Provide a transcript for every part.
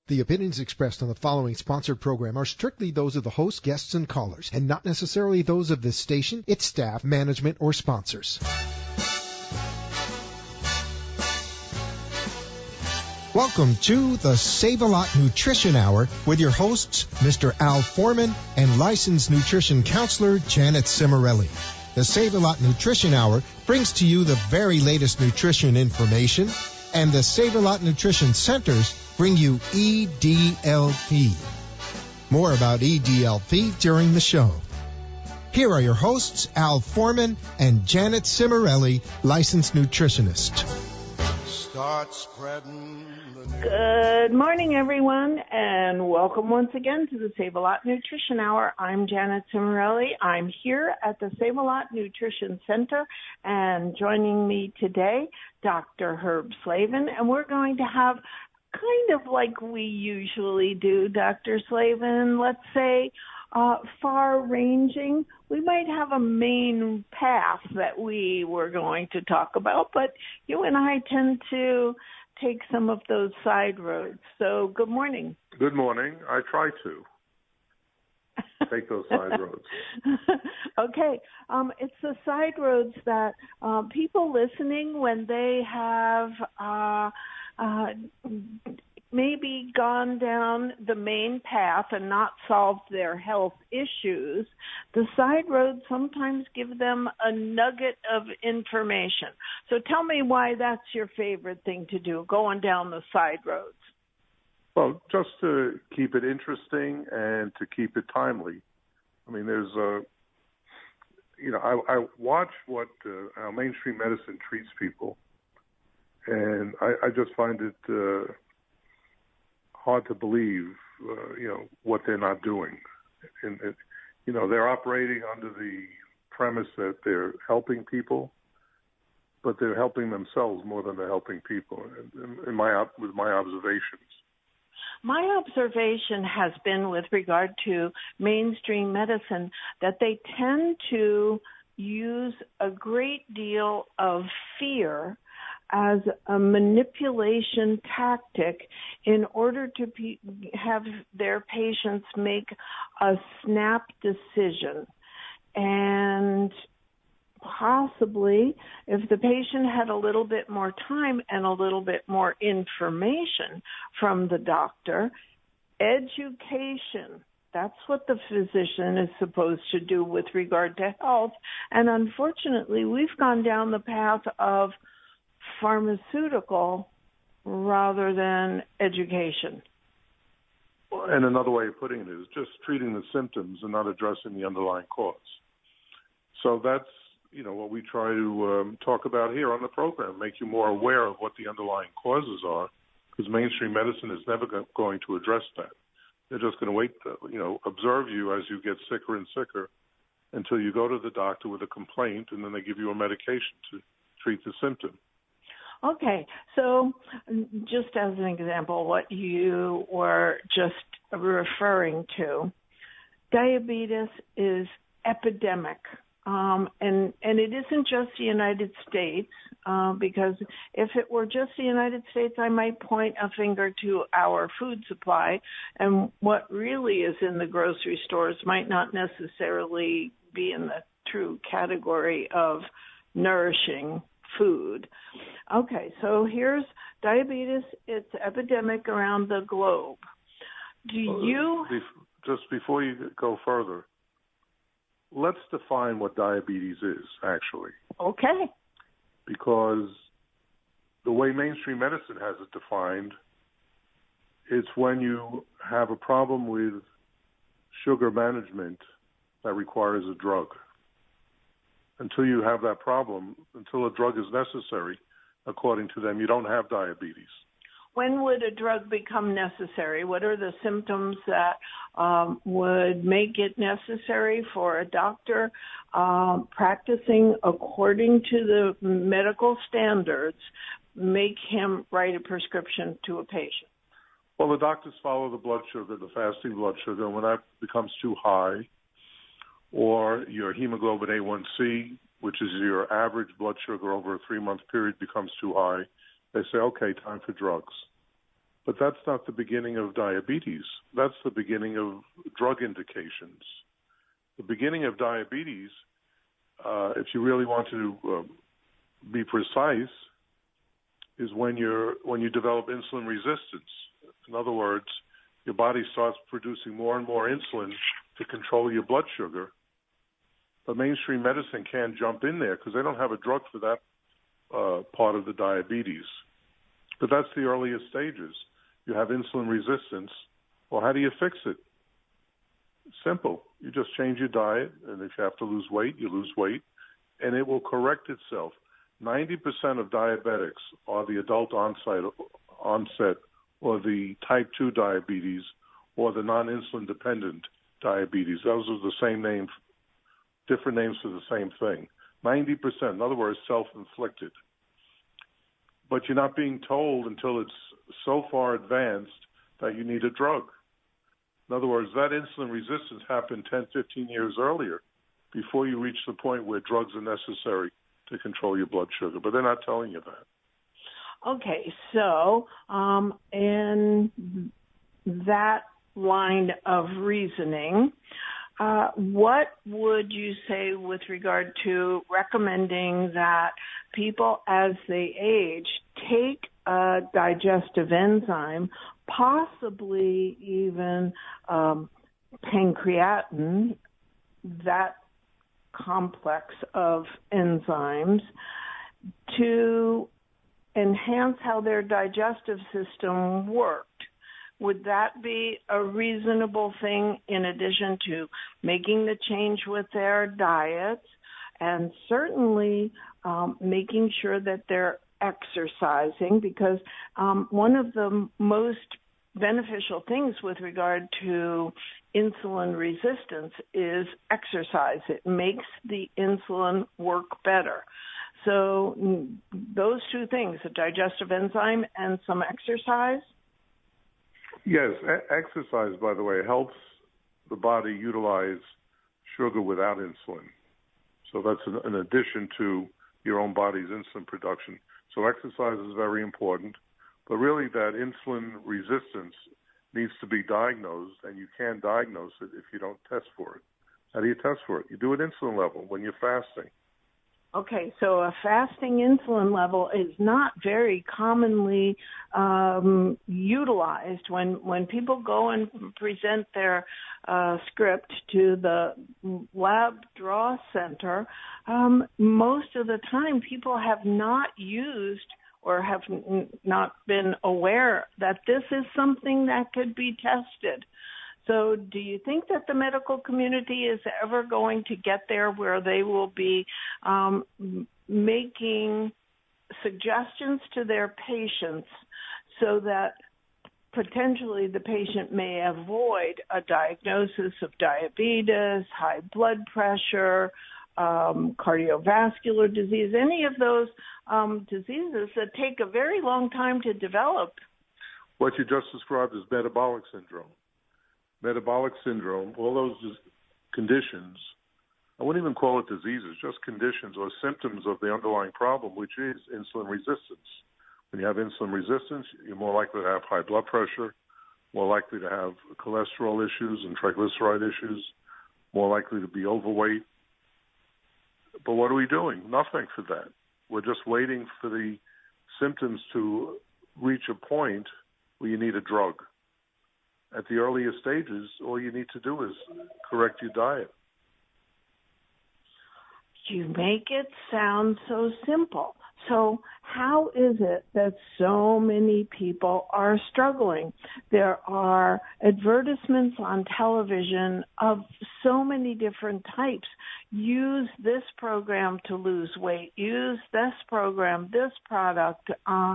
The opinions expressed on the following sponsored program are strictly those of the host, guests, and callers, and not necessarily those of this station, its staff, management, or sponsors. Welcome to the Save-A-Lot Nutrition Hour with your hosts, Mr. Al Foreman and licensed nutrition counselor Janet Cimarelli. The Save-A-Lot Nutrition Hour brings to you the very latest nutrition information, and the Save-A-Lot Nutrition Centers bring you EDLP. More about EDLP during the show. Here are your hosts, Al Foreman and Janet Cimarelli, licensed nutritionist. Start spreading the news. Good morning, everyone, and welcome once again to the Save-A-Lot Nutrition Hour. I'm Janet Cimarelli. I'm here at the Save-A-Lot Nutrition Center, and joining me today, Dr. Herb Slavin, and we're going to have kind of like we usually do, Dr. Slavin, let's say far-ranging. We might have a main path that we were going to talk about, but you and I tend to take some of those side roads. So good morning. Good morning. I try to take those side roads. Okay. It's the side roads that people listening, when they have maybe gone down the main path and not solved their health issues, the side roads sometimes give them a nugget of information. So tell me why that's your favorite thing to do, going down the side roads. Well, just to keep it interesting and to keep it timely. I mean, there's I watch what how mainstream medicine treats people, and I just find it hard to believe, what they're not doing. And, they're operating under the premise that they're helping people, but they're helping themselves more than they're helping people, with my observations. My observation has been with regard to mainstream medicine that they tend to use a great deal of fear as a manipulation tactic in order to have their patients make a snap decision. And possibly, if the patient had a little bit more time and a little bit more information from the doctor, education, that's what the physician is supposed to do with regard to health. And unfortunately, we've gone down the path of pharmaceutical rather than education. And another way of putting it is just treating the symptoms and not addressing the underlying cause. So that's, what we try to talk about here on the program, make you more aware of what the underlying causes are, because mainstream medicine is never going to address that. They're just going to wait to, observe you as you get sicker and sicker until you go to the doctor with a complaint, and then they give you a medication to treat the symptom. Okay, so just as an example, what you were just referring to, diabetes is epidemic. And it isn't just the United States, because if it were just the United States, I might point a finger to our food supply, and what really is in the grocery stores might not necessarily be in the true category of nourishing food. Okay, so here's diabetes. It's epidemic around the globe. Just before you go further, let's define what diabetes is, actually. Okay. Because the way mainstream medicine has it defined, it's when you have a problem with sugar management that requires a drug. Until you have that problem, until a drug is necessary, according to them, you don't have diabetes. When would a drug become necessary? What are the symptoms that would make it necessary for a doctor practicing according to the medical standards, make him write a prescription to a patient? Well, the doctors follow the blood sugar, the fasting blood sugar, and when that becomes too high, or your hemoglobin A1C, which is your average blood sugar over a 3-month period, becomes too high, they say, okay, time for drugs. But that's not the beginning of diabetes. That's the beginning of drug indications. The beginning of diabetes, if you really want to be precise, is when you develop insulin resistance. In other words, your body starts producing more and more insulin to control your blood sugar. But mainstream medicine can't jump in there because they don't have a drug for that part of the diabetes. But that's the earliest stages. You have insulin resistance. Well, how do you fix it? Simple. You just change your diet, and if you have to lose weight, you lose weight, and it will correct itself. 90% of diabetics are the adult onset or the type 2 diabetes or the non-insulin dependent diabetes. Those are the same names, different names for the same thing. 90%, in other words, self-inflicted. But you're not being told until it's so far advanced that you need a drug. In other words, that insulin resistance happened 10, 15 years earlier before you reach the point where drugs are necessary to control your blood sugar. But they're not telling you that. Okay, so in that line of reasoning, what would you say with regard to recommending that people as they age take a digestive enzyme, possibly even pancreatin, that complex of enzymes, to enhance how their digestive system worked? Would that be a reasonable thing in addition to making the change with their diets and certainly making sure that they're exercising? Because one of the most beneficial things with regard to insulin resistance is exercise. It makes the insulin work better. So those two things, a digestive enzyme and some exercise? Yes, exercise, by the way, helps the body utilize sugar without insulin. So that's an addition to your own body's insulin production. So exercise is very important. But really that insulin resistance needs to be diagnosed, and you can't diagnose it if you don't test for it. How do you test for it? You do an insulin level when you're fasting. Okay, so a fasting insulin level is not very commonly utilized. When people go and present their script to the lab draw center, most of the time people have not used or have not been aware that this is something that could be tested. So do you think that the medical community is ever going to get there where they will be making suggestions to their patients so that potentially the patient may avoid a diagnosis of diabetes, high blood pressure, cardiovascular disease, any of those diseases that take a very long time to develop? What you just described is metabolic syndrome. Metabolic syndrome, all those conditions, I wouldn't even call it diseases, just conditions or symptoms of the underlying problem, which is insulin resistance. When you have insulin resistance, you're more likely to have high blood pressure, more likely to have cholesterol issues and triglyceride issues, more likely to be overweight. But what are we doing? Nothing for that. We're just waiting for the symptoms to reach a point where you need a drug. At the earliest stages, all you need to do is correct your diet. You make it sound so simple. So how is it that so many people are struggling? There are advertisements on television of so many different types. Use this program to lose weight. Use this program, this product.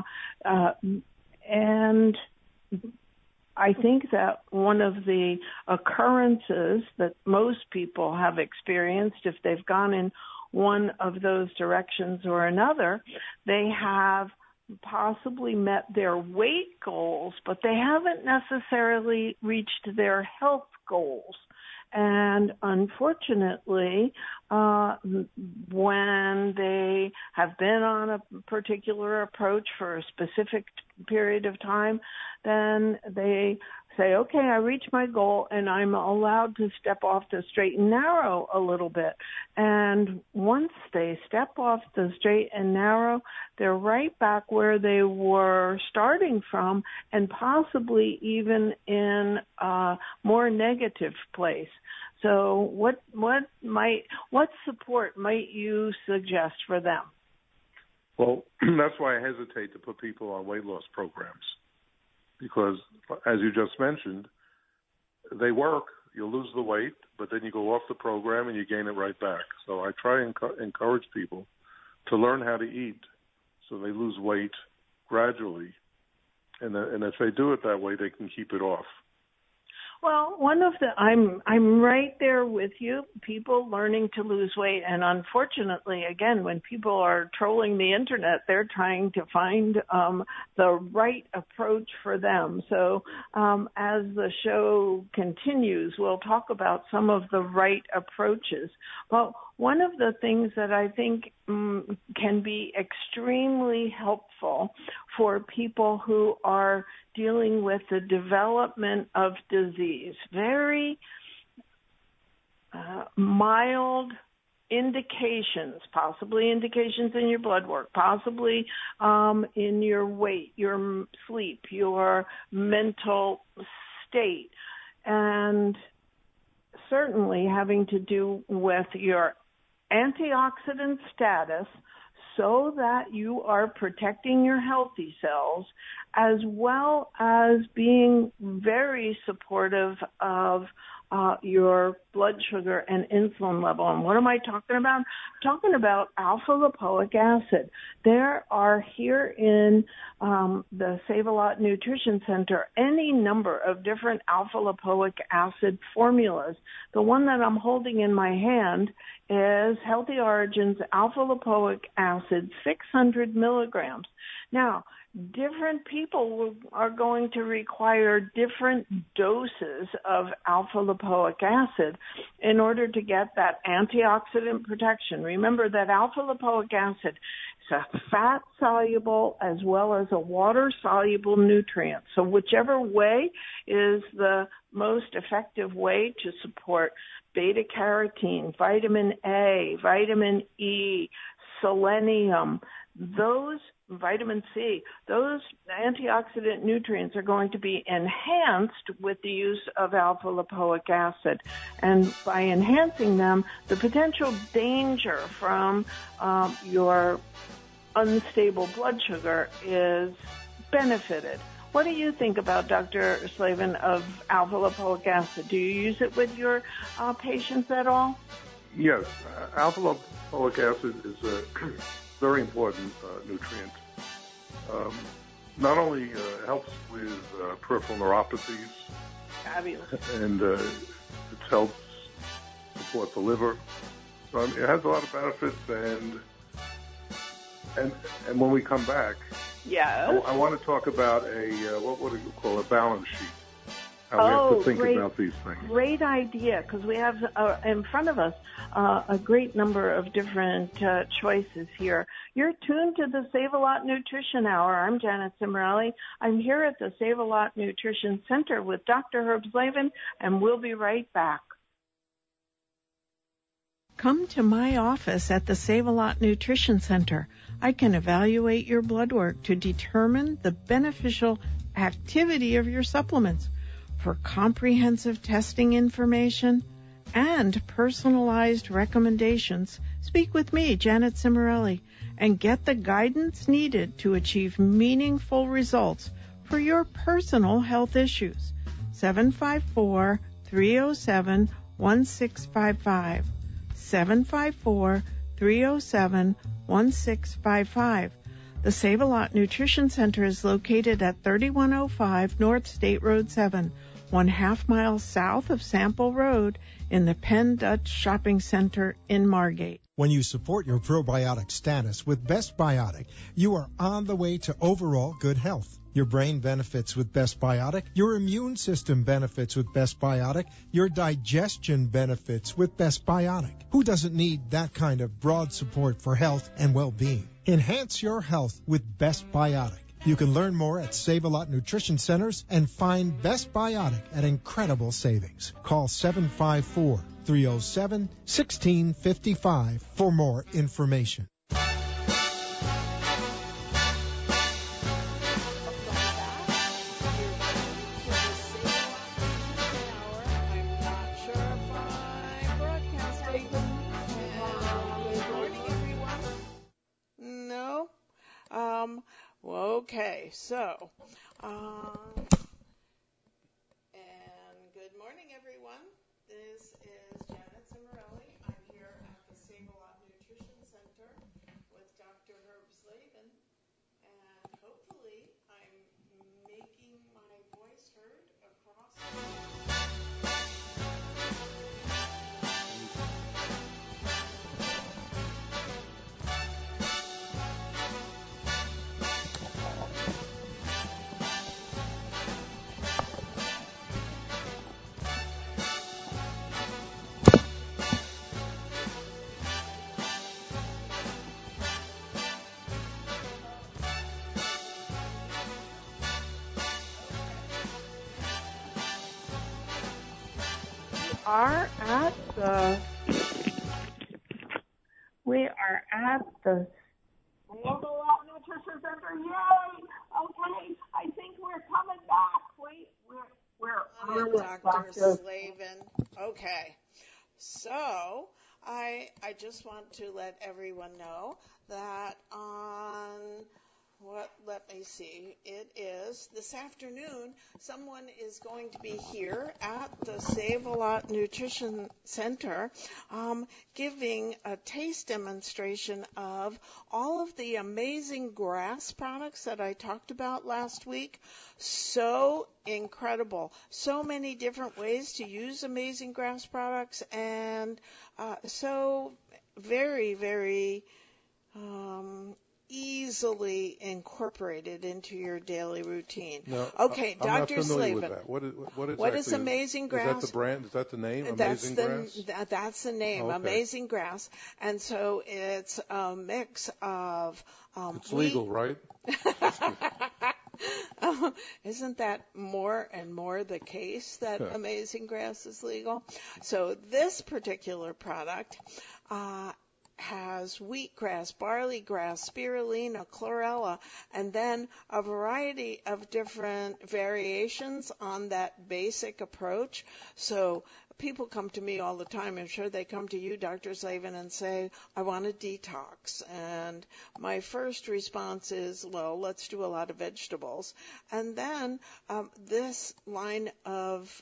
And I think that one of the occurrences that most people have experienced, if they've gone in one of those directions or another, they have possibly met their weight goals, but they haven't necessarily reached their health goals. And unfortunately, when they have been on a particular approach for a specific period of time, then they say, okay, I reached my goal and I'm allowed to step off the straight and narrow a little bit. And once they step off the straight and narrow, they're right back where they were starting from, and possibly even in a more negative place. So what support might you suggest for them? Well, that's why I hesitate to put people on weight loss programs, because, as you just mentioned, they work, you lose the weight, but then you go off the program and you gain it right back. So I try and encourage people to learn how to eat so they lose weight gradually. And if they do it that way, they can keep it off. Well, I'm right there with you, people learning to lose weight. And unfortunately, again, when people are trolling the internet, they're trying to find the right approach for them. So as the show continues, we'll talk about some of the right approaches. Well, one of the things that I think can be extremely helpful for people who are dealing with the development of disease, very mild indications, possibly indications in your blood work, possibly in your weight, your sleep, your mental state, and certainly having to do with your antioxidant status, so that you are protecting your healthy cells, as well as being very supportive of your blood sugar and insulin level. And what am I talking about? I'm talking about alpha-lipoic acid. There are here in the Save-A-Lot Nutrition Center any number of different alpha-lipoic acid formulas. The one that I'm holding in my hand is Healthy Origins alpha-lipoic acid, 600 milligrams. Now, different people are going to require different doses of alpha-lipoic acid in order to get that antioxidant protection. Remember that alpha-lipoic acid is a fat-soluble as well as a water-soluble nutrient. So whichever way is the most effective way to support beta-carotene, vitamin A, vitamin E, selenium, those vitamin C, those antioxidant nutrients are going to be enhanced with the use of alpha-lipoic acid. And by enhancing them, the potential danger from your unstable blood sugar is benefited. What do you think about, Dr. Slavin, of alpha-lipoic acid? Do you use it with your patients at all? Yes. Alpha-lipoic acid is a very important nutrient. Not only helps with peripheral neuropathies, fabulous, and it helps support the liver. So it has a lot of benefits, and when we come back, I want to talk about what would you call a balance sheet. How we have to think about these things. Great idea, because we have in front of us a great number of different choices here. You're tuned to the Save-A-Lot Nutrition Hour. I'm Janet Cimorelli. I'm here at the Save-A-Lot Nutrition Center with Dr. Herb Slavin, and we'll be right back. Come to my office at the Save-A-Lot Nutrition Center. I can evaluate your blood work to determine the beneficial activity of your supplements. For comprehensive testing information and personalized recommendations, speak with me, Janet Cimorelli, and get the guidance needed to achieve meaningful results for your personal health issues. 754-307-1655. 754-307-1655. The Save-A-Lot Nutrition Center is located at 3105 North State Road 7, 1/2 mile south of Sample Road in the Penn Dutch Shopping Center in Margate. When you support your probiotic status with Best Biotic, you are on the way to overall good health. Your brain benefits with Best Biotic. Your immune system benefits with Best Biotic. Your digestion benefits with Best Biotic. Who doesn't need that kind of broad support for health and well-being? Enhance your health with Best Biotic. You can learn more at Save-A-Lot Nutrition Centers and find Best Biotic at incredible savings. Call 754-307-1655 for more information. Okay, so, and good morning, everyone. This is Janet Cimarelli. I'm here at the Save-A-Lot Nutrition Center with Dr. Herb Slavin, and hopefully I'm making my voice heard across We are at the Save-A-Lot Nutrition Center. Yay! Okay, I think we're coming back. Wait, we're on it, Dr. Slavin. Okay, so I just want to let everyone know that on let me see, it is this afternoon, someone is going to be here at the Save-A-Lot Nutrition Center giving a taste demonstration of all of the amazing grass products that I talked about last week. So incredible. So many different ways to use amazing grass products, and so very, very easily incorporated into your daily routine. No, okay, I'm Dr. not familiar Slavin. with that. What is Amazing Grass? Is that the brand? Is that the name? Amazing Grass? That's the name, okay. Amazing Grass. And so it's a mix of it's legal, right? Isn't that more and more the case that Amazing Grass is legal? So this particular product has wheatgrass, barley grass, spirulina, chlorella, and then a variety of different variations on that basic approach. So people come to me all the time. I'm sure they come to you, Dr. Slavin, and say, I want a detox. And my first response is, well, let's do a lot of vegetables. And then this line of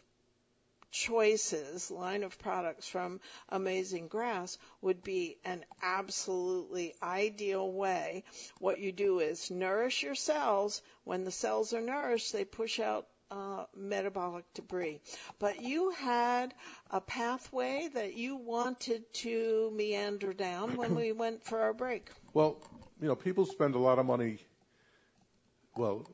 products from Amazing Grass would be an absolutely ideal way. What you do is nourish your cells. When the cells are nourished, they push out metabolic debris. But you had a pathway that you wanted to meander down when we went for our break. Well, people spend a lot of money, to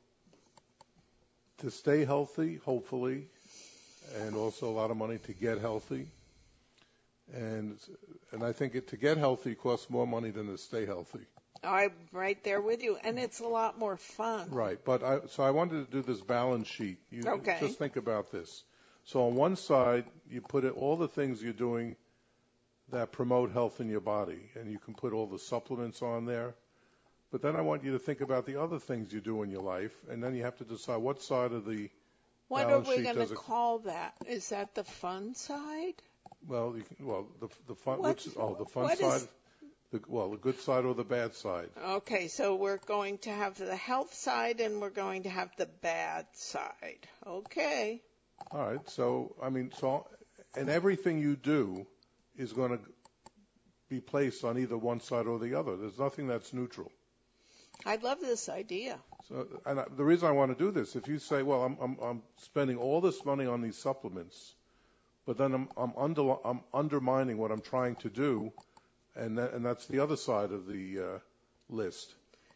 stay healthy, hopefully, and also a lot of money to get healthy. And I think to get healthy costs more money than to stay healthy. I'm right there with you, and it's a lot more fun. Right, but I wanted to do this balance sheet. Okay. Just think about this. So on one side, you put all the things you're doing that promote health in your body, and you can put all the supplements on there. But then I want you to think about the other things you do in your life, and then you have to decide what side of the what are we going to call that? Is that the fun side? Well, the fun. The fun side. The good side or the bad side. Okay, so we're going to have the health side and we're going to have the bad side. Okay. All right. So and everything you do is going to be placed on either one side or the other. There's nothing that's neutral. I love this idea. So, and the reason I want to do this, if you say, well, I'm spending all this money on these supplements, but then I'm undermining what I'm trying to do, and that's the other side of the list.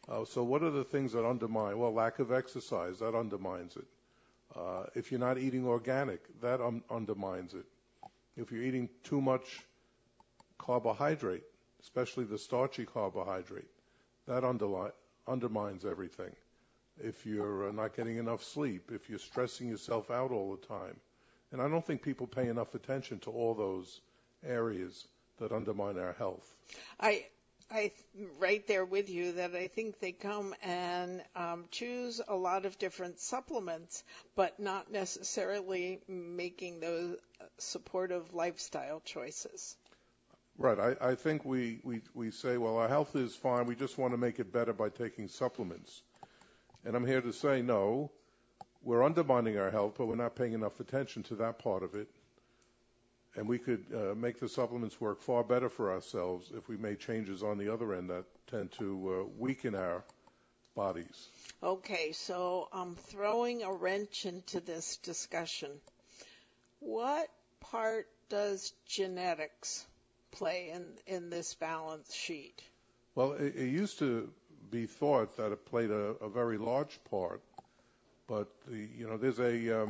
So what are the things that undermine? Well, lack of exercise, that undermines it. If you're not eating organic, that undermines it. If you're eating too much carbohydrate, especially the starchy carbohydrate, that undermines everything. If you're not getting enough sleep, if you're stressing yourself out all the time. And I don't think people pay enough attention to all those areas that undermine our health. I right there with you that I think they come and choose a lot of different supplements, but not necessarily making those supportive lifestyle choices. Right. I think we say, well, our health is fine. We just want to make it better by taking supplements. And I'm here to say, no, we're undermining our health, but we're not paying enough attention to that part of it. And we could make the supplements work far better for ourselves if we made changes on the other end that tend to weaken our bodies. Okay, so I'm throwing a wrench into this discussion. What part does genetics play in this balance sheet? Well, it used to be thought that it played a very large part, but there's the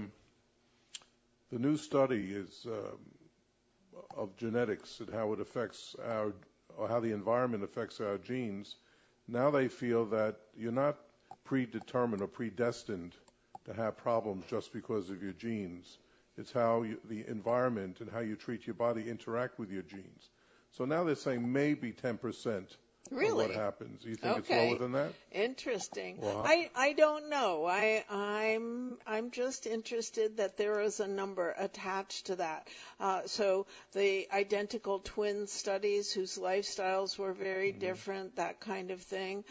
new study is of genetics and how it affects how the environment affects our genes. Now they feel that you're not predetermined or predestined to have problems just because of your genes. It's how the environment and how you treat your body interact with your genes. So now they're saying maybe 10%. Really? Of what happens? You think Okay. it's lower than that? Interesting. Well, I don't know. I'm just interested that there is a number attached to that. So the identical twin studies whose lifestyles were very different, that kind of thing.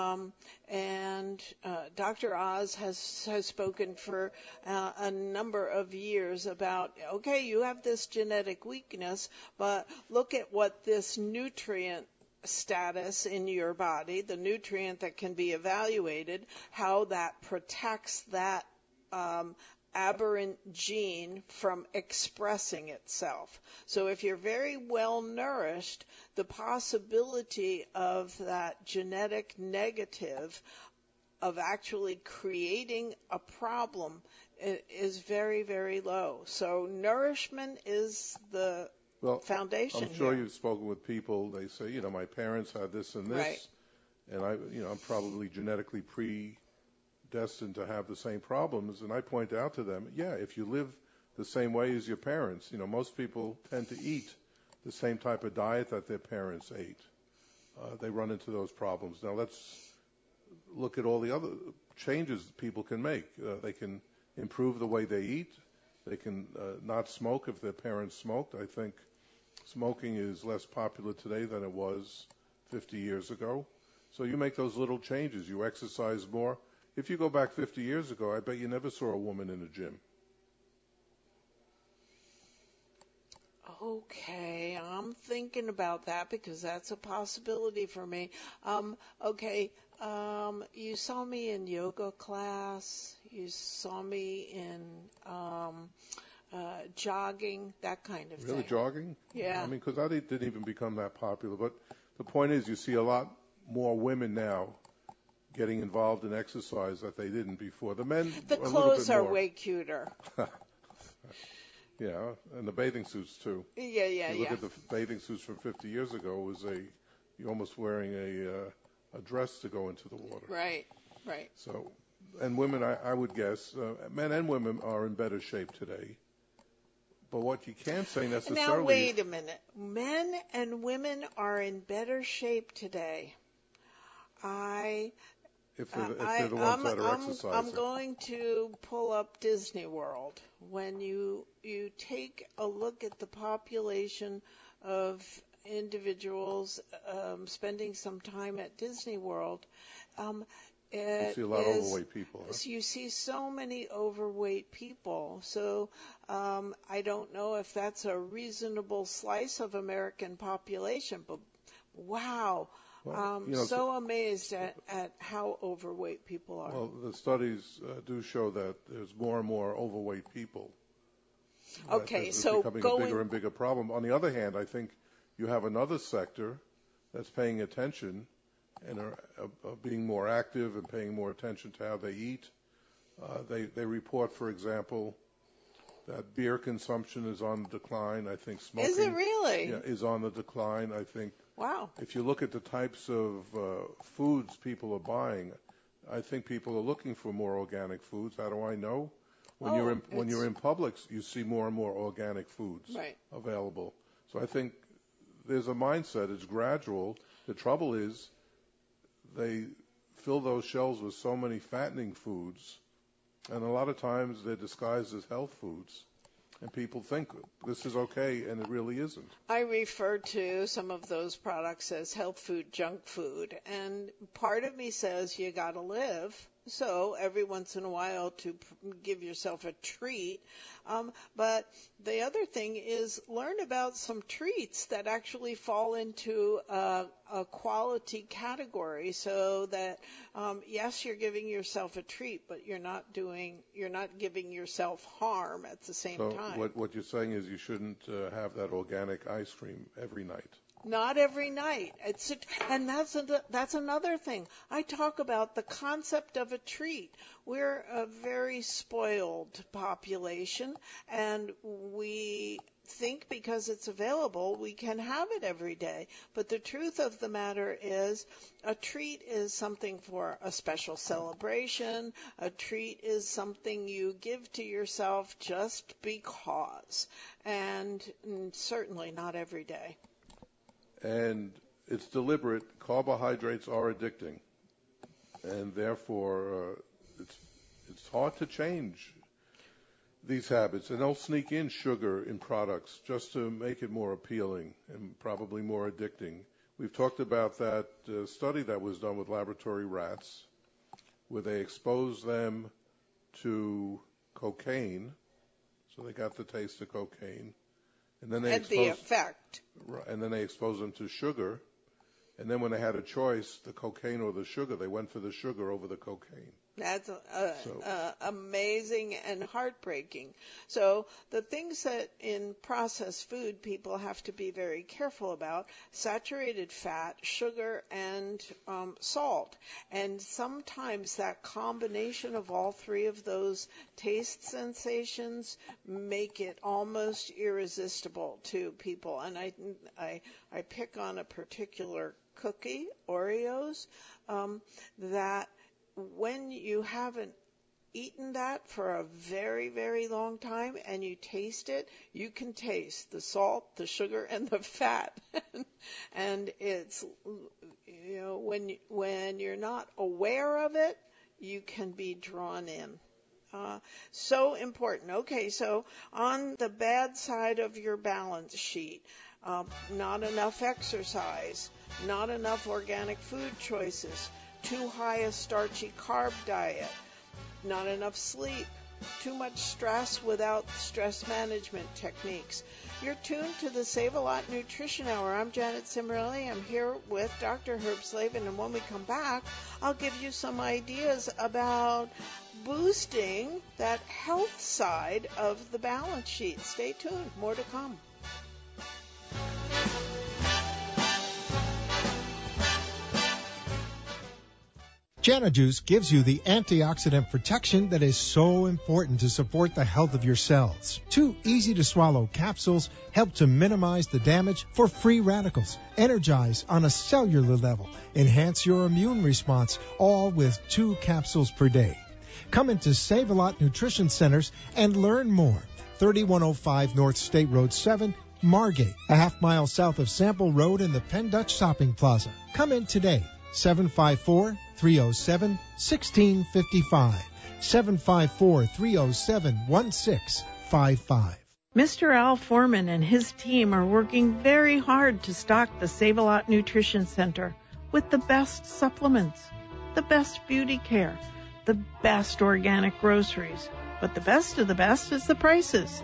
And Dr. Oz has spoken for a number of years about, okay, you have this genetic weakness, but look at what this nutrient status in your body, the nutrient that can be evaluated, how that protects that aberrant gene from expressing itself. So if you're very well nourished, the possibility of that genetic negative of actually creating a problem is very, very low. So nourishment is the foundation. I'm sure here. you've spoken with people. They say, my parents had this and this, Right. and I'm probably genetically predestined to have the same problems. And I point out to them, if you live the same way as your parents, most people tend to eat the same type of diet that their parents ate. They run into those problems. Now let's look at all the other changes people can make. They can improve the way they eat. They can not smoke if their parents smoked. I think smoking is less popular today than it was 50 years ago. So you make those little changes. You exercise more. If you go back 50 years ago, I bet you never saw a woman in a gym. Okay, I'm thinking about that because that's a possibility for me. You saw me in yoga class. You saw me in jogging, that kind of thing. Really, jogging? Yeah. I mean, because that didn't even become that popular. But the point is, you see a lot more women now getting involved in exercise that they didn't before. The men, the a little clothes bit are more. way cuter. Yeah, and the bathing suits too. Yeah. You look at the bathing suits from 50 years ago. It was you're almost wearing a dress to go into the water. Right. So, and women, I would guess, men and women are in better shape today. But what you can't say necessarily. Now wait a minute. Men and women are in better shape today. If they're the ones that are exercising. I'm going to pull up Disney World. When you take a look at the population of individuals spending some time at Disney World, you see a lot of overweight people. Huh? You see so many overweight people. So I don't know if that's a reasonable slice of American population, but wow. Well, so amazed at how overweight people are. Well, the studies do show that there's more and more overweight people. Okay, it's so becoming a bigger and bigger problem. On the other hand, I think you have another sector that's paying attention and are being more active and paying more attention to how they eat. They report, for example, that beer consumption is on the decline. I think smoking is it really? is on the decline. I think. Wow. If you look at the types of foods people are buying, I think people are looking for more organic foods. How do I know? When you're in Publix, you see more and more organic foods available. So I think there's a mindset. It's gradual. The trouble is they fill those shelves with so many fattening foods, and a lot of times they're disguised as health foods. And people think this is okay, and it really isn't. I refer to some of those products as health food, junk food. And part of me says you got to live. So every once in a while to give yourself a treat. But the other thing is learn about some treats that actually fall into a quality category, so that yes, you're giving yourself a treat, but you're not giving yourself harm at the same time. So what you're saying is you shouldn't have that organic ice cream every night. Not every night. And that's another thing. I talk about the concept of a treat. We're a very spoiled population, and we think because it's available, we can have it every day. But the truth of the matter is, a treat is something for a special celebration. A treat is something you give to yourself just because, and certainly not every day. And it's deliberate. Carbohydrates are addicting, and therefore it's hard to change these habits. And they'll sneak in sugar in products just to make it more appealing and probably more addicting. We've talked about that study that was done with laboratory rats, where they exposed them to cocaine, so they got the taste of cocaine. And then they exposed them to sugar, and then when they had a choice, the cocaine or the sugar, they went for the sugar over the cocaine. That's amazing and heartbreaking. So the things that in processed food people have to be very careful about: saturated fat, sugar, and salt. And sometimes that combination of all three of those taste sensations make it almost irresistible to people. And I pick on a particular cookie, Oreos, that when you haven't eaten that for a very, very long time and you taste it, you can taste the salt, the sugar, and the fat. And it's, when you're not aware of it, you can be drawn in. So important. Okay, so on the bad side of your balance sheet, not enough exercise, not enough organic food choices, too high a starchy carb diet, not enough sleep, too much stress without stress management techniques. You're tuned to the Save-A-Lot Nutrition Hour. I'm Janet Cimorelli. I'm here with Dr. Herb Slavin, and when we come back, I'll give you some ideas about boosting that health side of the balance sheet. Stay tuned. More to come. JanaJuice gives you the antioxidant protection that is so important to support the health of your cells. 2 easy-to-swallow capsules help to minimize the damage for free radicals, energize on a cellular level, enhance your immune response, all with 2 capsules per day. Come into Save-A-Lot Nutrition Centers and learn more. 3105 North State Road 7, Margate, a half-mile south of Sample Road in the Penn Dutch Shopping Plaza. Come in today. 754-307-1655. 754-307-1655. Mr. Al Foreman and his team are working very hard to stock the Save-A-Lot Nutrition Center with the best supplements, the best beauty care, the best organic groceries. But the best of the best is the prices.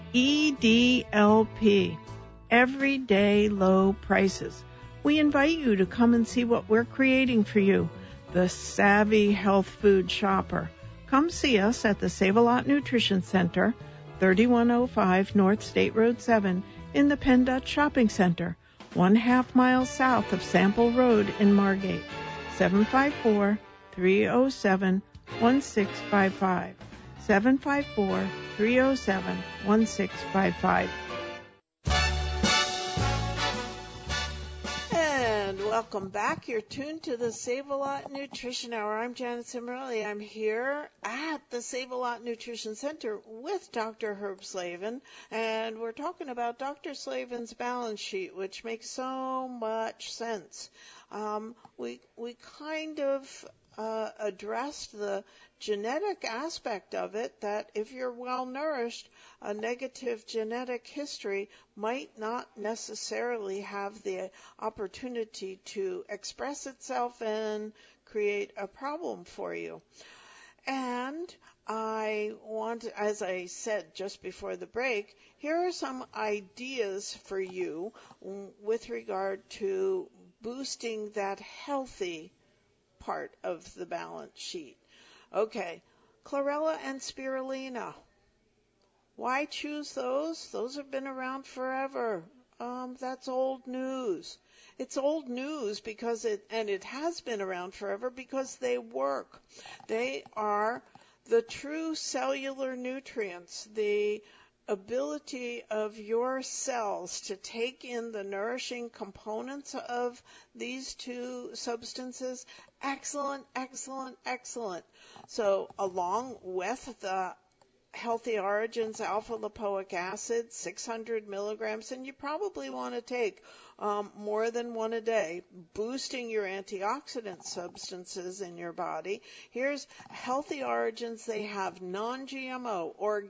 EDLP, everyday low prices. We invite you to come and see what we're creating for you, the savvy health food shopper. Come see us at the Save-A-Lot Nutrition Center, 3105 North State Road 7 in the Penn Dutch Shopping Center, 1/2 mile south of Sample Road in Margate. 754-307-1655. 754-307-1655. And welcome back. You're tuned to the Save-A-Lot Nutrition Hour. I'm Janet Cimorelli. I'm here at the Save-A-Lot Nutrition Center with Dr. Herb Slavin, and we're talking about Dr. Slavin's balance sheet, which makes so much sense. We kind of addressed the genetic aspect of it, that if you're well nourished, a negative genetic history might not necessarily have the opportunity to express itself and create a problem for you. And I want, as I said just before the break, here are some ideas for you with regard to boosting that healthy part of the balance sheet. Okay, chlorella and spirulina. Why choose those? Those have been around forever. That's old news. It's old news because it has been around forever because they work. They are the true cellular nutrients, the ability of your cells to take in the nourishing components of these two substances. Excellent, excellent, excellent. So along with the Healthy Origins alpha lipoic acid, 600 milligrams, and you probably want to take more than one a day, boosting your antioxidant substances in your body. Here's Healthy Origins. They have non-GMO,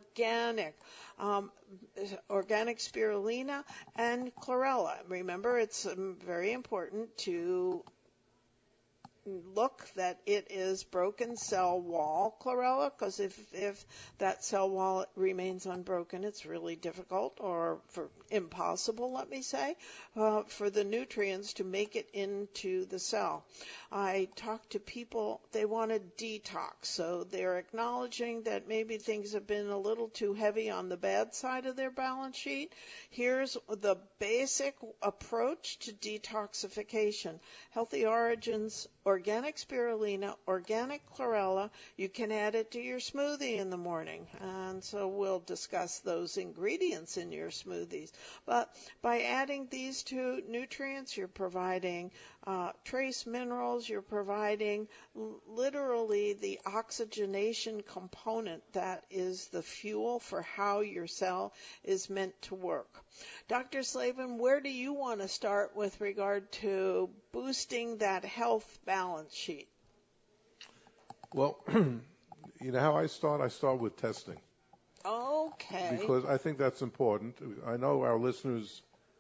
organic spirulina and chlorella. Remember, it's very important to look that it is broken cell wall chlorella, because if that cell wall remains unbroken, it's really difficult, or impossible, let me say, for the nutrients to make it into the cell. I talk to people, they want to detox, so they're acknowledging that maybe things have been a little too heavy on the bad side of their balance sheet. Here's the basic approach to detoxification. Healthy Origins, organic spirulina, organic chlorella. You can add it to your smoothie in the morning. And so we'll discuss those ingredients in your smoothies. But by adding these two nutrients, you're providing trace minerals, you're providing literally the oxygenation component that is the fuel for how your cell is meant to work. Dr. Slavin, where do you want to start with regard to boosting that health balance sheet? Well, you know how I start? I start with testing. Okay. Because I think that's important. I know our listeners,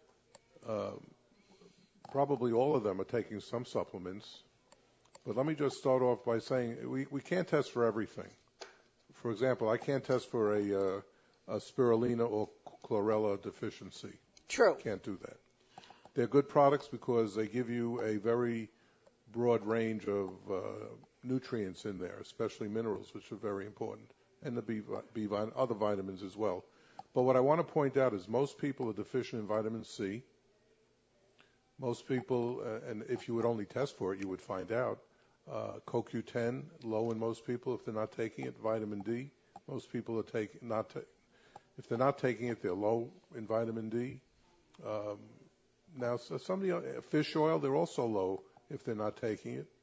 probably all of them are taking some supplements. But let me just start off by saying we can't test for everything. For example, I can't test for a spirulina or chlorella deficiency. True. Can't do that. They're good products because they give you a very broad range of nutrients in there, especially minerals, which are very important, and the other vitamins as well. But what I want to point out is most people are deficient in vitamin C. Most people, and if you would only test for it, you would find out. CoQ10, low in most people if they're not taking it. Vitamin D, most people are if they're not taking it, they're low in vitamin D. Now, fish oil, they're also low if they're not taking it.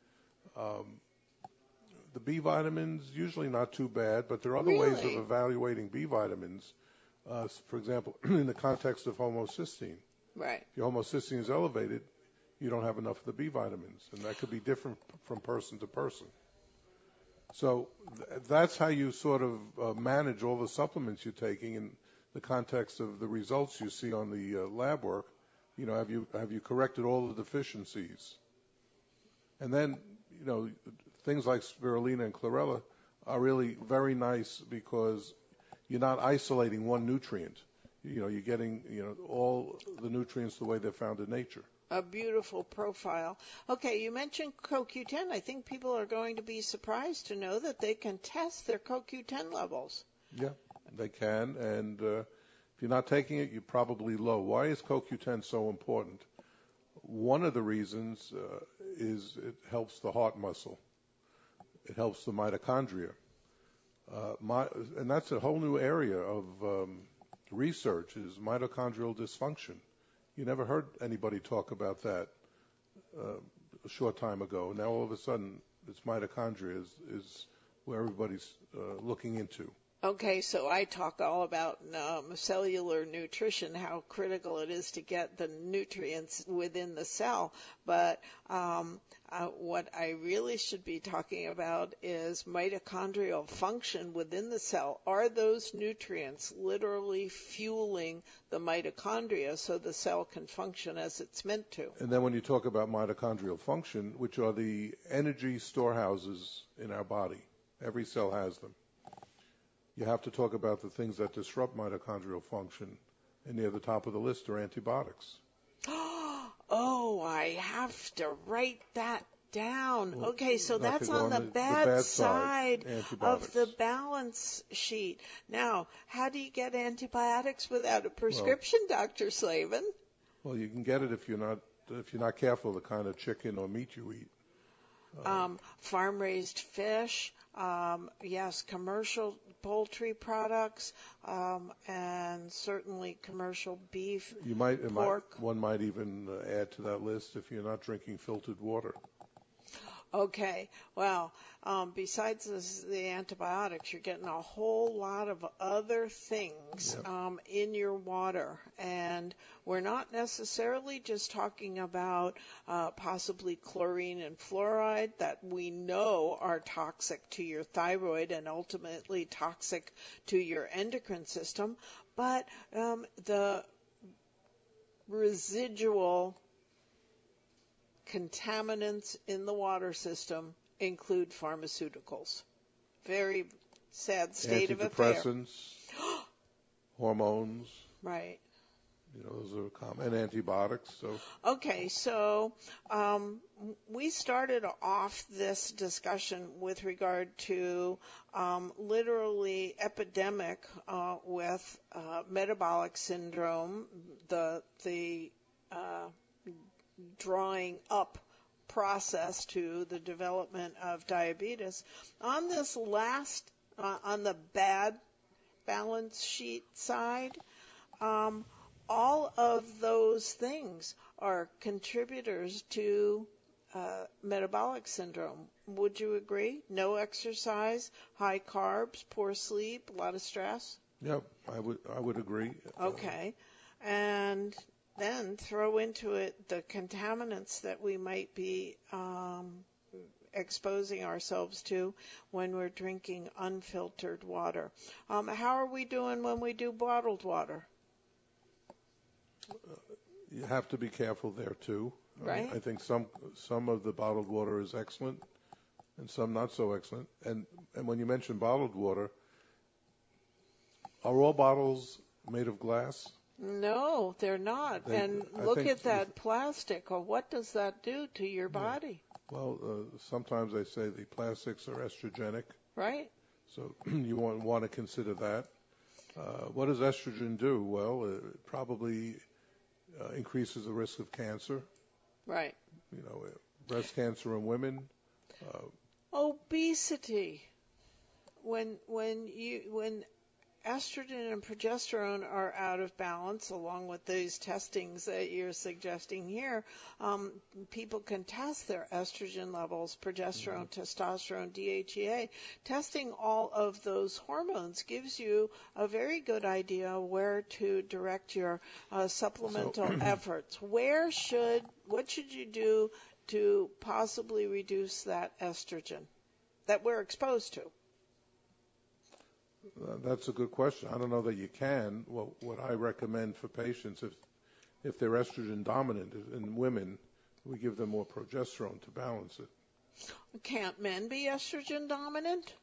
The B vitamins, usually not too bad, but there are other ways of evaluating B vitamins. For example, in the context of homocysteine. Right. If your homocysteine is elevated, you don't have enough of the B vitamins, and that could be different from person to person. So that's how you sort of manage all the supplements you're taking in the context of the results you see on the lab work. You know, have you corrected all the deficiencies? And then, you know, things like spirulina and chlorella are really very nice because you're not isolating one nutrient. You know, you're getting, all the nutrients the way they're found in nature. A beautiful profile. Okay, you mentioned CoQ10. I think people are going to be surprised to know that they can test their CoQ10 levels. Yeah, they can. And if you're not taking it, you're probably low. Why is CoQ10 so important? One of the reasons is it helps the heart muscle. It helps the mitochondria. And that's a whole new area of research, is mitochondrial dysfunction. You never heard anybody talk about that a short time ago. Now all of a sudden, it's mitochondria is where everybody's looking into. Okay, so I talk all about cellular nutrition, how critical it is to get the nutrients within the cell. But what I really should be talking about is mitochondrial function within the cell. Are those nutrients literally fueling the mitochondria so the cell can function as it's meant to? And then when you talk about mitochondrial function, which are the energy storehouses in our body, every cell has them. You have to talk about the things that disrupt mitochondrial function, and near the top of the list are antibiotics. Oh, I have to write that down. Well, okay, so that's on the bad side of the balance sheet. Now, how do you get antibiotics without a prescription, Dr. Slavin? Well, you can get it if you're not careful the kind of chicken or meat you eat. Farm-raised fish, yes, commercial poultry products, and certainly commercial beef, pork. One might even add to that list if you're not drinking filtered water. Okay, well, besides the antibiotics, you're getting a whole lot of other things in your water. And we're not necessarily just talking about possibly chlorine and fluoride that we know are toxic to your thyroid and ultimately toxic to your endocrine system, but the residual contaminants in the water system include pharmaceuticals. Very sad state of affairs. Antidepressants, hormones. Right. Those are common. And antibiotics. So. Okay, so we started off this discussion with regard to literally epidemic with metabolic syndrome, the drawing up process to the development of diabetes. On this last, on the bad balance sheet side, all of those things are contributors to metabolic syndrome. Would you agree? No exercise, high carbs, poor sleep, a lot of stress? Yep, I would agree. Okay. And then throw into it the contaminants that we might be exposing ourselves to when we're drinking unfiltered water. How are we doing when we do bottled water? You have to be careful there too. Right. I think some of the bottled water is excellent, and some not so excellent. And when you mention bottled water, are all bottles made of glass? No, they're not. And look at that plastic. Or what does that do to your body? Well, sometimes they say the plastics are estrogenic. Right. So you want to consider that. What does estrogen do? Well, it probably increases the risk of cancer. Right. Breast cancer in women. Obesity. When estrogen and progesterone are out of balance, along with these testings that you're suggesting here, people can test their estrogen levels, progesterone, testosterone, DHEA. Testing all of those hormones gives you a very good idea where to direct your supplemental efforts. What should you do to possibly reduce that estrogen that we're exposed to? That's a good question. I don't know that you can. Well, what I recommend for patients, if they're estrogen dominant in women, we give them more progesterone to balance it. Can't men be estrogen dominant?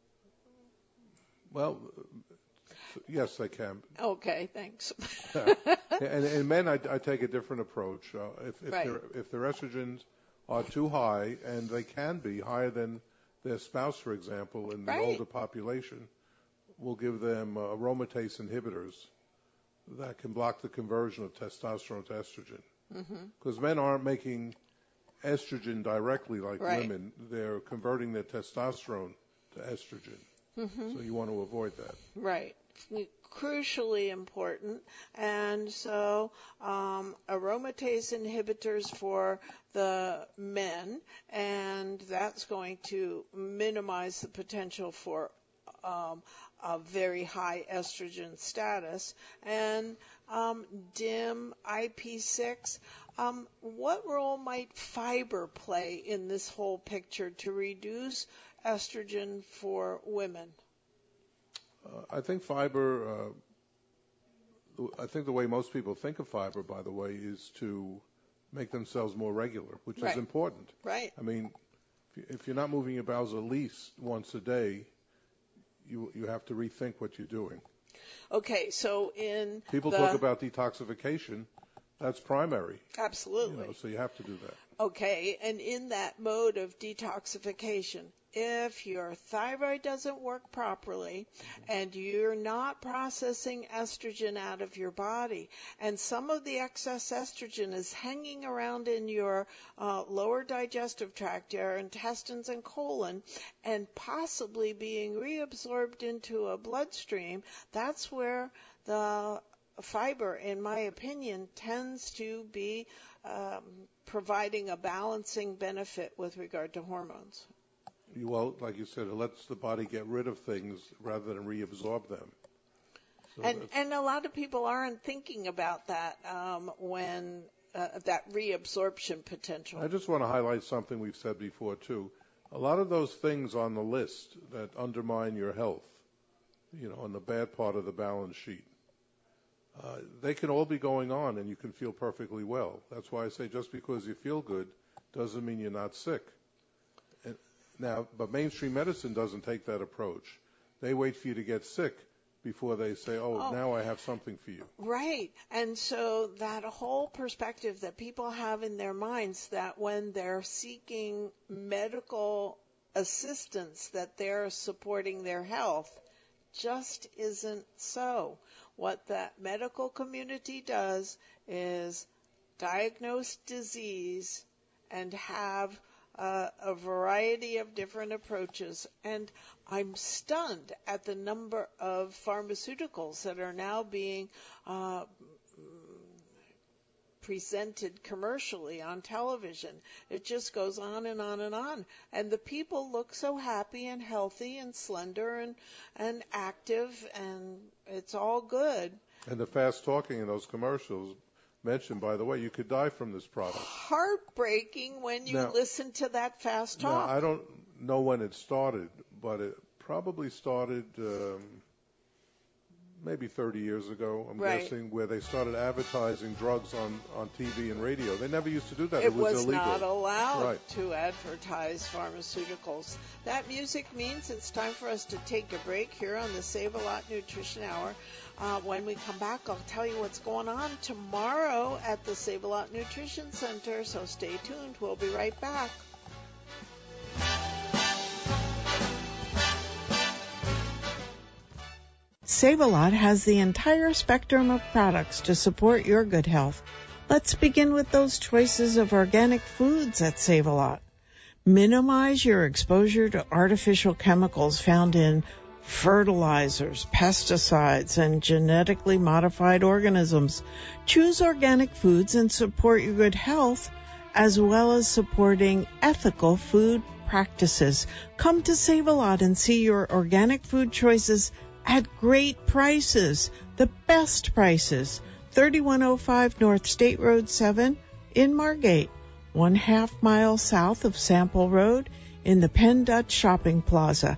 Well, yes, they can. Okay, thanks. And in men, I take a different approach. If their estrogens are too high, and they can be higher than their spouse, for example, in the older population, we'll give them aromatase inhibitors that can block the conversion of testosterone to estrogen. Because men aren't making estrogen directly like Right. women. They're converting their testosterone to estrogen. So you want to avoid that. Right. Crucially important. And so aromatase inhibitors for the men, and that's going to minimize the potential for a very high estrogen status. And DIM, IP6, what role might fiber play in this whole picture to reduce estrogen for women? I think fiber, I think the way most people think of fiber, by the way, is to make themselves more regular, which Right. is important. Right. I mean, if you're not moving your bowels at least once a day, you have to rethink what you're doing. Okay, so in People talk about detoxification. That's primary. Absolutely. So you have to do that. Okay, and in that mode of detoxification, if your thyroid doesn't work properly and you're not processing estrogen out of your body, and some of the excess estrogen is hanging around in your lower digestive tract, your intestines and colon, and possibly being reabsorbed into a bloodstream, that's where the fiber, in my opinion, tends to be providing a balancing benefit with regard to hormones. Well, like you said, it lets the body get rid of things rather than reabsorb them. So and a lot of people aren't thinking about that when that reabsorption potential. I just want to highlight something we've said before, too. A lot of those things on the list that undermine your health, on the bad part of the balance sheet, they can all be going on and you can feel perfectly well. That's why I say just because you feel good doesn't mean you're not sick. But mainstream medicine doesn't take that approach. They wait for you to get sick before they say, now I have something for you. Right. And so that whole perspective that people have in their minds that when they're seeking medical assistance that they're supporting their health just isn't so. What that medical community does is diagnose disease and have a variety of different approaches. And I'm stunned at the number of pharmaceuticals that are now being presented commercially on television. It just goes on and on and on. And the people look so happy and healthy and slender and active, and it's all good. And the fast talking in those commercials mentioned, by the way, you could die from this product. Heartbreaking when you listen to that fast talk. Now, I don't know when it started, but it probably started maybe 30 years ago, I'm guessing, where they started advertising drugs on TV and radio. They never used to do that. It was illegal. Not allowed to advertise pharmaceuticals. That music means it's time for us to take a break here on the Save-A-Lot Nutrition Hour. When we come back, I'll tell you what's going on tomorrow at the Save-A-Lot Nutrition Center, so stay tuned. We'll be right back. Save-A-Lot has the entire spectrum of products to support your good health. Let's begin with those choices of organic foods at Save-A-Lot. Minimize your exposure to artificial chemicals found in fertilizers, pesticides, and genetically modified organisms. Choose organic foods and support your good health, as well as supporting ethical food practices. Come to Save-A-Lot and see your organic food choices at great prices, the best prices. 3105 North State Road 7 in Margate, 1/2 mile south of Sample Road in the Penn Dutch Shopping Plaza,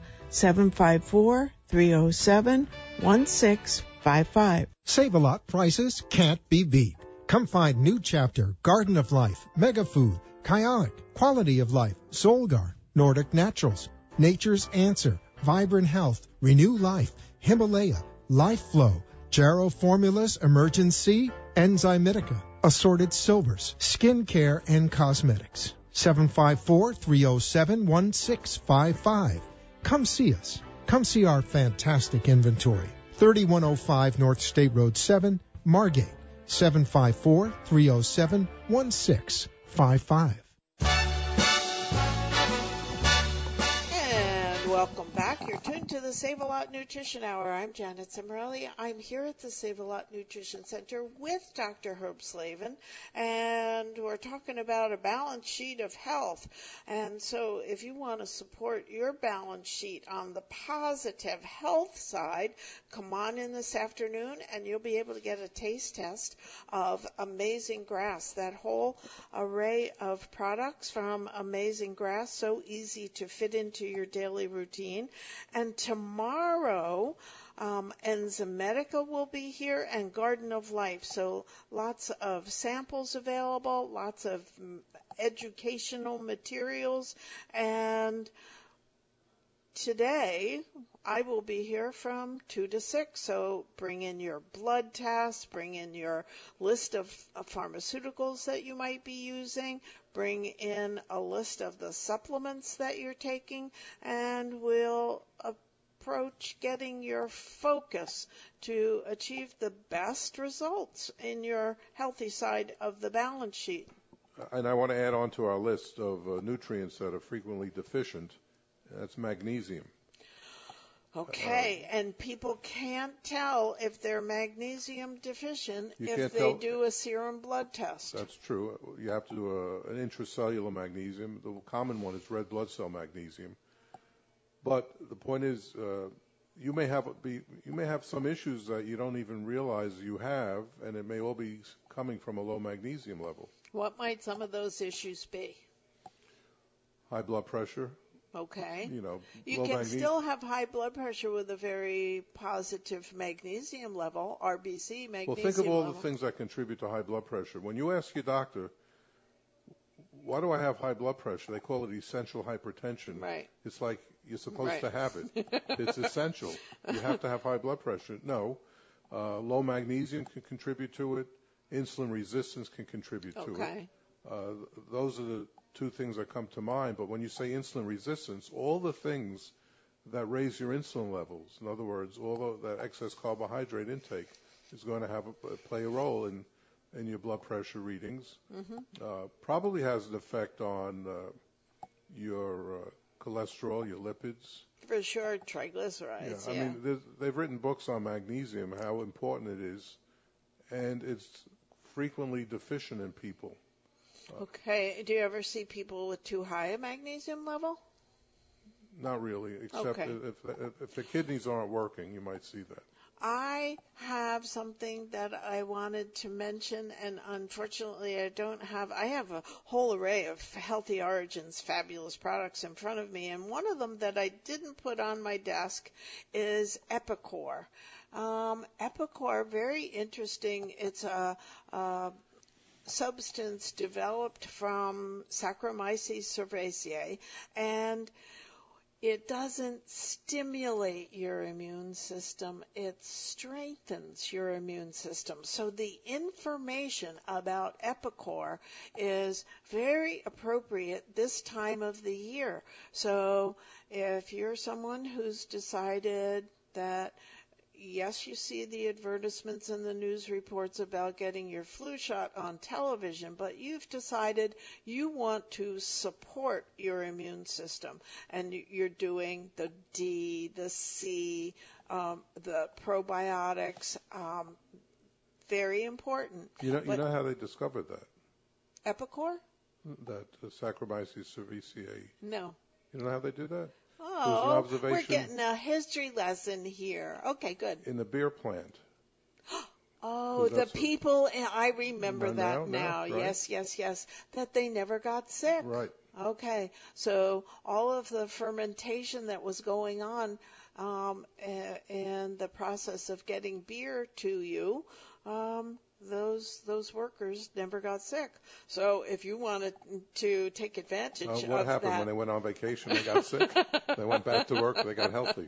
754-307-1655. Save-A-Lot prices can't be beat. Come find New Chapter, Garden of Life, Mega Food, Kyonic, Quality of Life, Solgar, Nordic Naturals, Nature's Answer, Vibrant Health, Renew Life, Himalaya, Life Flow, Jarrow Formulas, Emergency, Enzymatica, Assorted Silvers, Skin Care and Cosmetics. 754-307-1655. Come see us. Come see our fantastic inventory. 3105 North State Road 7, Margate. 754-307-1655. back. You're tuned to the Save-A-Lot Nutrition Hour. I'm Janet Cimarelli. I'm here at the Save-A-Lot Nutrition Center with Dr. Herb Slavin, and we're talking about a balance sheet of health. And so if you want to support your balance sheet on the positive health side, come on in this afternoon and you'll be able to get a taste test of Amazing Grass, that whole array of products from Amazing Grass, so easy to fit into your daily routine. And tomorrow, Enzymedica will be here and Garden of Life. So lots of samples available, lots of educational materials. And today, I will be here from 2 to 6, so bring in your blood tests, bring in your list of pharmaceuticals that you might be using, bring in a list of the supplements that you're taking, and we'll approach getting your focus to achieve the best results in your healthy side of the balance sheet. And I want to add on to our list of nutrients that are frequently deficient. That's magnesium. Okay, and people can't tell if they're magnesium deficient if they tell. do a serum blood test. That's true. You have to do an intracellular magnesium. The common one is red blood cell magnesium. But the point is, you may have some issues that you don't even realize you have, and it may all be coming from a low magnesium level. What might some of those issues be? High blood pressure. Okay. You can still have high blood pressure with a very positive magnesium level, RBC magnesium level. Well, think of all the things that contribute to high blood pressure. When you ask your doctor, why do I have high blood pressure? They call it essential hypertension. Right. It's like you're supposed to have it. It's essential. You have to have high blood pressure. No. Low magnesium can contribute to it. Insulin resistance can contribute to it. Those are the two things that come to mind. But when you say insulin resistance, all the things that raise your insulin levels, in other words, all of that excess carbohydrate intake is going to play a role in your blood pressure readings. Probably has an effect on your cholesterol, your lipids. For sure, triglycerides. I mean, they've written books on magnesium, how important it is, and it's frequently deficient in people. Okay. Do you ever see people with too high a magnesium level? Not really, except if the kidneys aren't working, you might see that. I have something that I wanted to mention, and unfortunately I have a whole array of Healthy Origins fabulous products in front of me, and one of them that I didn't put on my desk is Epicor. Epicor, very interesting. It's a substance developed from Saccharomyces cerevisiae, and it doesn't stimulate your immune system, it strengthens your immune system. So the information about Epicor is very appropriate this time of the year. So if you're someone who's decided that yes, you see the advertisements and the news reports about getting your flu shot on television, but you've decided you want to support your immune system, and you're doing the D, the C, the probiotics, very important. You know how they discovered that? Epicor? That Saccharomyces cerevisiae. No. You know how they do that? Oh, we're getting a history lesson here. Okay, good. In the beer plant. Oh, the people, I remember that now. Right? Yes, that they never got sick. Right. Okay, so all of the fermentation that was going on and the process of getting beer to you, those workers never got sick. So if you wanted to take advantage of that. What happened when they went on vacation? They got sick. They went back to work. They got healthy.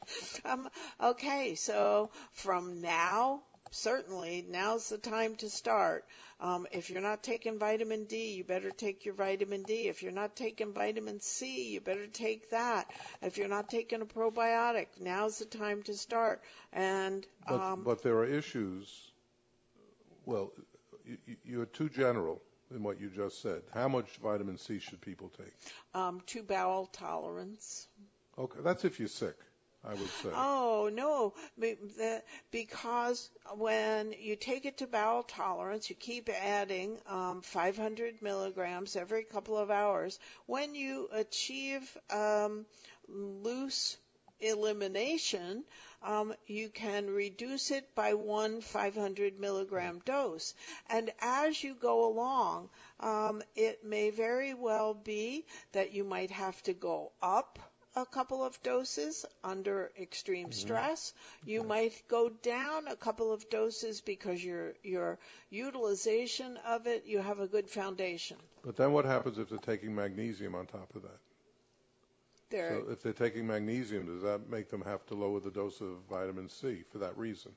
Okay, so from now, certainly now's the time to start. If you're not taking vitamin D, you better take your vitamin D. If you're not taking vitamin C, you better take that. If you're not taking a probiotic, now's the time to start. And but there are issues. Well, you're too general in what you just said. How much vitamin C should people take? To bowel tolerance. Okay, that's if you're sick, I would say. Oh, no, because when you take it to bowel tolerance, you keep adding 500 milligrams every couple of hours. When you achieve loose elimination, you can reduce it by one 500 milligram dose. And as you go along, it may very well be that you might have to go up a couple of doses under extreme stress. You might go down a couple of doses because your utilization of it, you have a good foundation. But then what happens if they're taking magnesium on top of that? So if they're taking magnesium, does that make them have to lower the dose of vitamin C for that reason?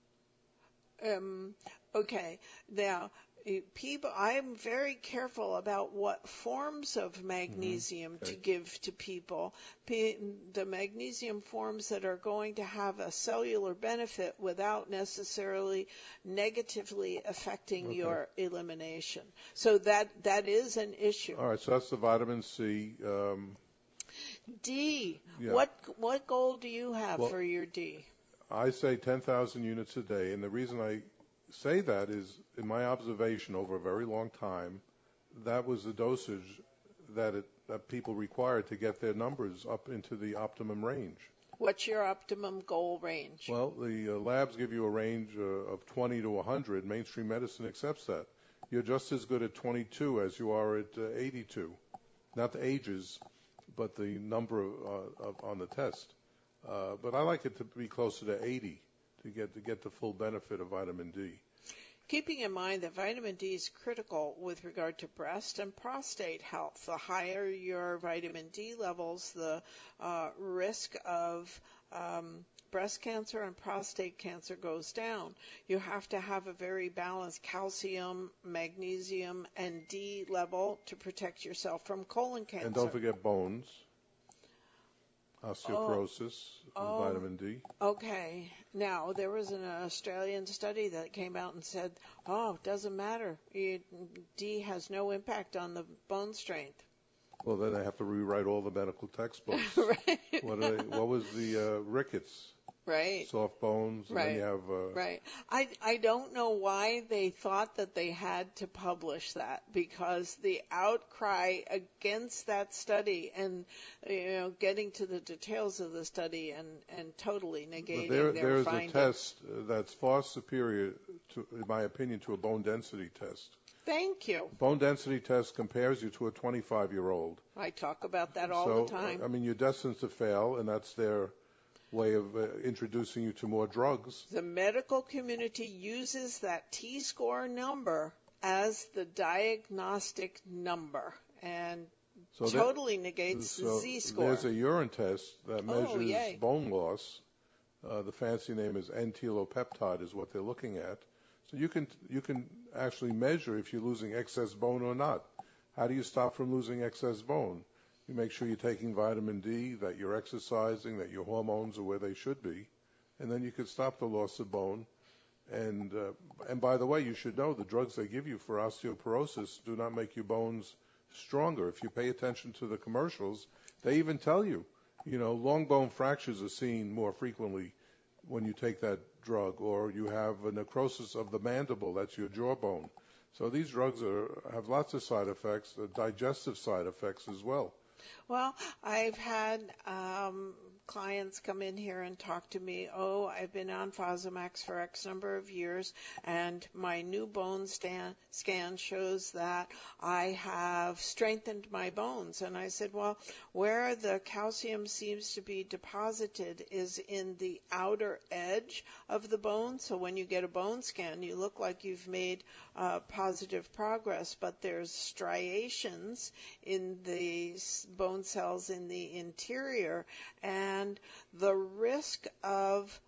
Okay. Now, people, I'm very careful about what forms of magnesium to give to people. The magnesium forms that are going to have a cellular benefit without necessarily negatively affecting your elimination. So that is an issue. All right, so that's the vitamin C. D. Yeah. What goal do you have for your D? I say 10,000 units a day, and the reason I say that is, in my observation over a very long time, that was the dosage that people required to get their numbers up into the optimum range. What's your optimum goal range? Well, the labs give you a range of 20 to 100. Mainstream medicine accepts that. You're just as good at 22 as you are at 82. Not the ages, but the number on the test. But I like it to be closer to 80 to get the full benefit of vitamin D. Keeping in mind that vitamin D is critical with regard to breast and prostate health. The higher your vitamin D levels, the risk of breast cancer and prostate cancer goes down. You have to have a very balanced calcium, magnesium, and D level to protect yourself from colon cancer. And don't forget bones, osteoporosis, vitamin D. Okay. Now, there was an Australian study that came out and said, it doesn't matter. D has no impact on the bone strength. Well, then they have to rewrite all the medical textbooks. Right. What was the rickets? Right. Soft bones. And right. Then you have, right. I don't know why they thought that they had to publish that, because the outcry against that study and getting to the details of the study and totally negating their findings. There's a test that's far superior, in my opinion, to a bone density test. Thank you. Bone density test compares you to a 25-year-old. I talk about that all the time. I mean, you're destined to fail, and that's their way of introducing you to more drugs. The medical community uses that T-score number as the diagnostic number and totally negates the Z-score. There's a urine test that measures bone loss. The fancy name is N-telopeptide is what they're looking at. So you can actually measure if you're losing excess bone or not. How do you stop from losing excess bone? You make sure you're taking vitamin D, that you're exercising, that your hormones are where they should be, and then you can stop the loss of bone. And by the way, you should know the drugs they give you for osteoporosis do not make your bones stronger. If you pay attention to the commercials, they even tell you, long bone fractures are seen more frequently when you take that drug, or you have a necrosis of the mandible, that's your jawbone. So these drugs have lots of side effects, digestive side effects as well. Well, I've had clients come in here and talk to me, I've been on Fosamax for X number of years, and my new bone scan shows that I have strengthened my bones. And I said, well, where the calcium seems to be deposited is in the outer edge of the bone. So when you get a bone scan, you look like you've made positive progress, but there's striations in the bone cells in the interior, and the risk of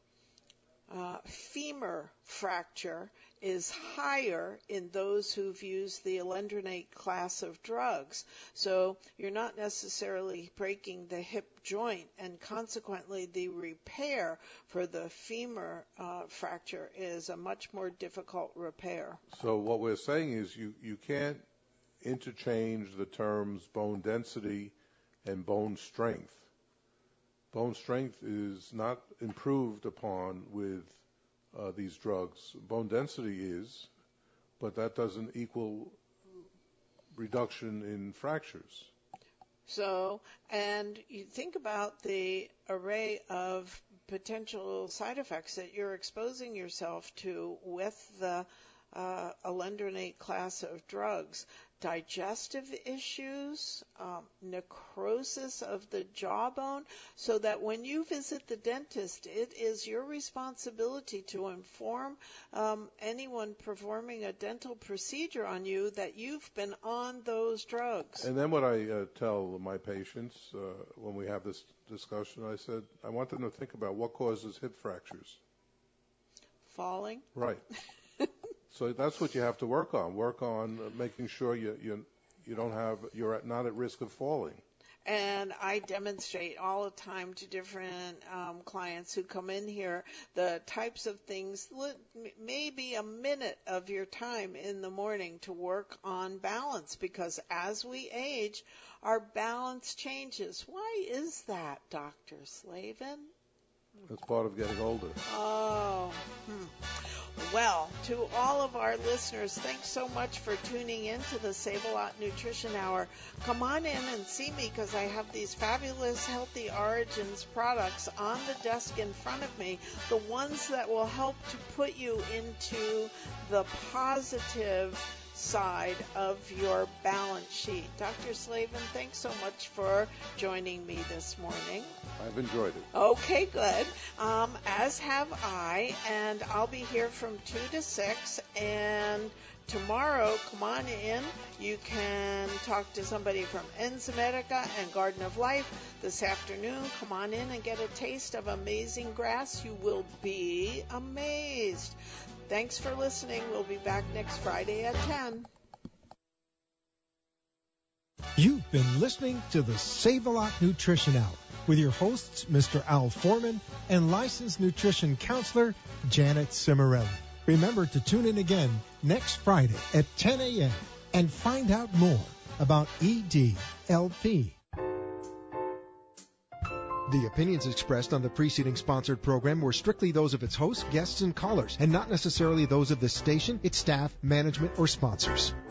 femur fracture is higher in those who've used the alendronate class of drugs. So you're not necessarily breaking the hip joint, and consequently the repair for the femur fracture is a much more difficult repair. So what we're saying is you can't interchange the terms bone density and bone strength. bone strength is not improved upon with these drugs. Bone density is, but that doesn't equal reduction in fractures. So, and you think about the array of potential side effects that you're exposing yourself to with the alendronate class of drugs: digestive issues, necrosis of the jawbone, so that when you visit the dentist, it is your responsibility to inform anyone performing a dental procedure on you that you've been on those drugs. And then what I tell my patients when we have this discussion, I said, I want them to think about what causes hip fractures. Falling? Right. So that's what you have to work on. Work on making sure you're not at risk of falling. And I demonstrate all the time to different clients who come in here the types of things, maybe a minute of your time in the morning to work on balance, because as we age, our balance changes. Why is that, Dr. Slavin? That's part of getting older. Oh, Well, to all of our listeners, thanks so much for tuning in to the Save-A-Lot Nutrition Hour. Come on in and see me, because I have these fabulous Healthy Origins products on the desk in front of me, the ones that will help to put you into the positive side of your balance sheet. Dr. Slavin, thanks so much for joining me this morning. I've enjoyed it. Okay, good. As have I, and I'll be here from 2 to 6, and tomorrow, come on in. You can talk to somebody from Enzymedica and Garden of Life. This afternoon, come on in and get a taste of amazing grass. You will be amazed. Thanks for listening. We'll be back next Friday at 10. You've been listening to the Save-A-Lot Nutrition Hour with your hosts, Mr. Al Foreman and licensed nutrition counselor, Janet Cimarelli. Remember to tune in again next Friday at 10 a.m. and find out more about EDLP. The opinions expressed on the preceding sponsored program were strictly those of its hosts, guests, and callers, and not necessarily those of this station, its staff, management, or sponsors.